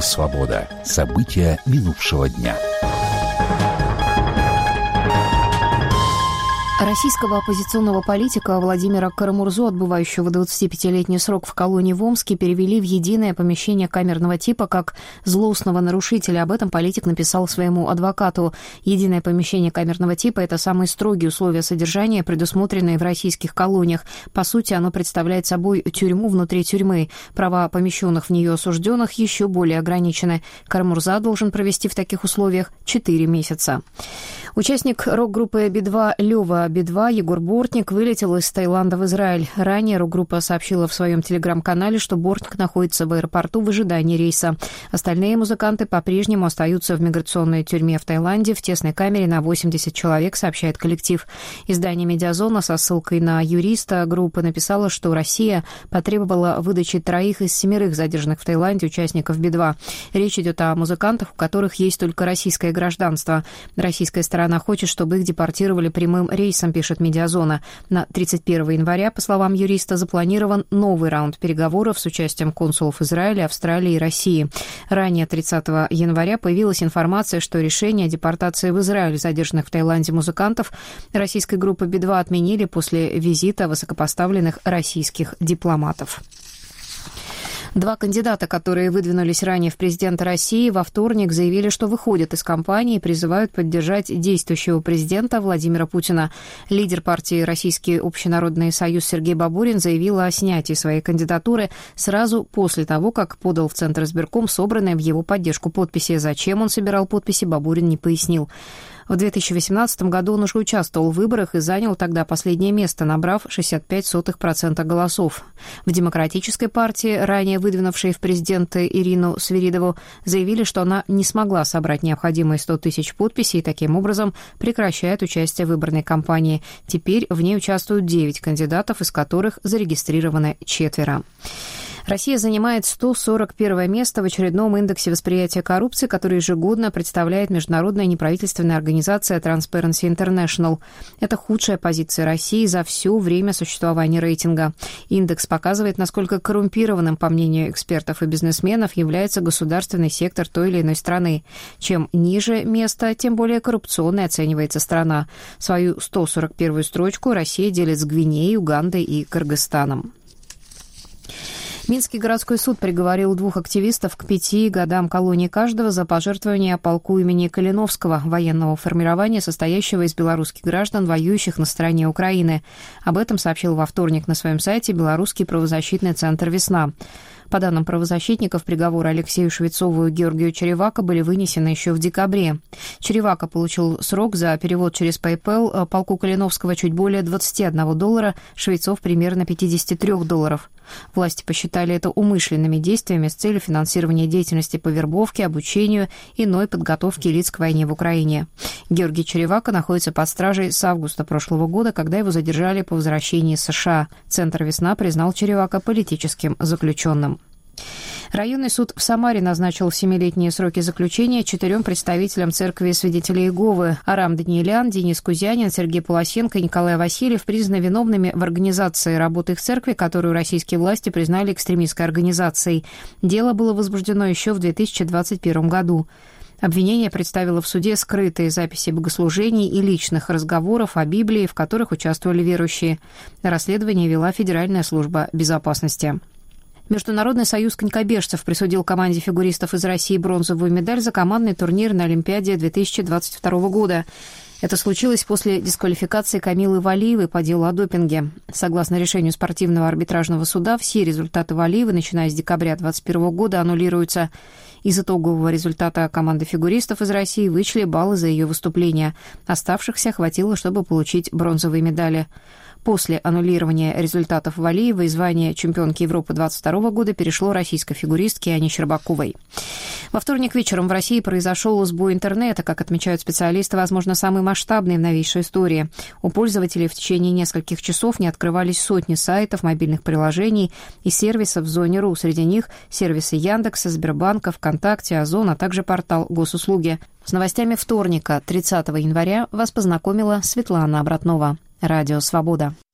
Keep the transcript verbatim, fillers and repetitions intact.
«Свобода». События минувшего дня. Российского оппозиционного политика Владимира Карамурзу, отбывающего двадцатипятилетний срок в колонии в Омске, перевели в единое помещение камерного типа как злостного нарушителя. Об этом политик написал своему адвокату. Единое помещение камерного типа – это самые строгие условия содержания, предусмотренные в российских колониях. По сути, оно представляет собой тюрьму внутри тюрьмы. Права помещенных в нее осужденных еще более ограничены. Карамурза должен провести в таких условиях четыре месяца. Участник рок-группы Би два Лёва Би два Егор Бортник вылетел из Таиланда в Израиль. Ранее рок-группа сообщила в своем телеграм-канале, что Бортник находится в аэропорту в ожидании рейса. Остальные музыканты по-прежнему остаются в миграционной тюрьме в Таиланде в тесной камере на восемьдесят человек, сообщает коллектив. Издание «Медиазона» со ссылкой на юриста группы написало, что Россия потребовала выдачи троих из семерых задержанных в Таиланде участников Би два. Речь идет о музыкантах, у которых есть только российское гражданство. Российская сторона Она хочет, чтобы их депортировали прямым рейсом, пишет «Медиазона». На тридцать первого января, по словам юриста, запланирован новый раунд переговоров с участием консулов Израиля, Австралии и России. Ранее, тридцатого января, появилась информация, что решение о депортации в Израиль задержанных в Таиланде музыкантов российской группы Би два отменили после визита высокопоставленных российских дипломатов. Два кандидата, которые выдвинулись ранее в президенты России, во вторник заявили, что выходят из кампании и призывают поддержать действующего президента Владимира Путина. Лидер партии «Российский общенародный союз» Сергей Бабурин заявил о снятии своей кандидатуры сразу после того, как подал в Центр избирком собранные в его поддержку подписи. Зачем он собирал подписи, Бабурин не пояснил. В две тысячи восемнадцатом году он уже участвовал в выборах и занял тогда последнее место, набрав шестьдесят пять сотых процента голосов. В Демократической партии, ранее выдвинувшей в президенты Ирину Свиридову, заявили, что она не смогла собрать необходимые сто тысяч подписей и таким образом прекращает участие в выборной кампании. Теперь в ней участвуют девять кандидатов, из которых зарегистрированы четверо. Россия занимает сто сорок первое место в очередном индексе восприятия коррупции, который ежегодно представляет международная неправительственная организация Transparency International. Это худшая позиция России за все время существования рейтинга. Индекс показывает, насколько коррумпированным, по мнению экспертов и бизнесменов, является государственный сектор той или иной страны. Чем ниже место, тем более коррупционной оценивается страна. Свою сто сорок первую строчку Россия делит с Гвинеей, Угандой и Кыргызстаном. Минский городской суд приговорил двух активистов к пяти годам колонии каждого за пожертвование полку имени Калиновского, военного формирования, состоящего из белорусских граждан, воюющих на стороне Украины. Об этом сообщил во вторник на своем сайте белорусский правозащитный центр «Весна». По данным правозащитников, приговоры Алексею Швецову и Георгию Черевако были вынесены еще в декабре. Черевако получил срок за перевод через PayPal полку Калиновского чуть более двадцать один доллара, Швецов примерно пятьдесят три долларов. Власти посчитали это умышленными действиями с целью финансирования деятельности по вербовке, обучению и иной подготовке лиц к войне в Украине. Георгий Черевако находится под стражей с августа прошлого года, когда его задержали по возвращении из США. Центр «Весна» признал Черевако политическим заключенным. Районный суд в Самаре назначил семилетние сроки заключения четырем представителям церкви свидетелей Иеговы. Арам Даниэлян, Денис Кузянин, Сергей Полосенко и Николай Васильев признаны виновными в организации работы их церкви, которую российские власти признали экстремистской организацией. Дело было возбуждено еще в две тысячи двадцать первом году. Обвинение представило в суде скрытые записи богослужений и личных разговоров о Библии, в которых участвовали верующие. Расследование вела Федеральная служба безопасности. Международный союз конькобежцев присудил команде фигуристов из России бронзовую медаль за командный турнир на Олимпиаде две тысячи двадцать второго года. Это случилось после дисквалификации Камилы Валиевой по делу о допинге. Согласно решению спортивного арбитражного суда, все результаты Валиевой, начиная с декабря две тысячи двадцать первого года, аннулируются. Из итогового результата команды фигуристов из России вычли баллы за ее выступления. Оставшихся хватило, чтобы получить бронзовые медали. После аннулирования результатов Валиевой звание чемпионки Европы две тысячи двадцать второго года перешло российской фигуристке Ане Щербаковой. Во вторник вечером в России произошел сбой интернета, как отмечают специалисты, возможно, самый масштабный в новейшей истории. У пользователей в течение нескольких часов не открывались сотни сайтов, мобильных приложений и сервисов в зоне РУ. Среди них сервисы Яндекса, Сбербанка, ВКонтакте, Озон, а также портал Госуслуги. С новостями вторника, тридцатого января, вас познакомила Светлана Обратнова. Радио «Свобода».